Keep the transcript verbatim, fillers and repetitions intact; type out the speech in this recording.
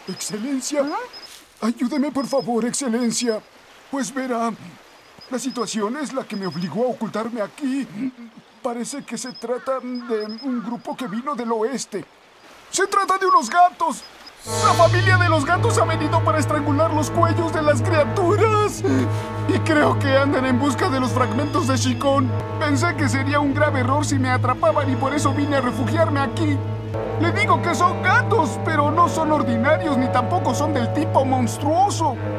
Excelencia, ayúdeme por favor, Excelencia. Pues verá, la situación es la que me obligó a ocultarme aquí. Parece que se trata de un grupo que vino del oeste. ¡Se trata de unos gatos! ¡La familia de los gatos ha venido para estrangular los cuellos de las criaturas! Y creo que andan en busca de los fragmentos de Shikon. Pensé que sería un grave error si me atrapaban y por eso vine a refugiarme aquí. Le digo que son gatos, pero no son ordinarios ni tampoco son del tipo monstruoso.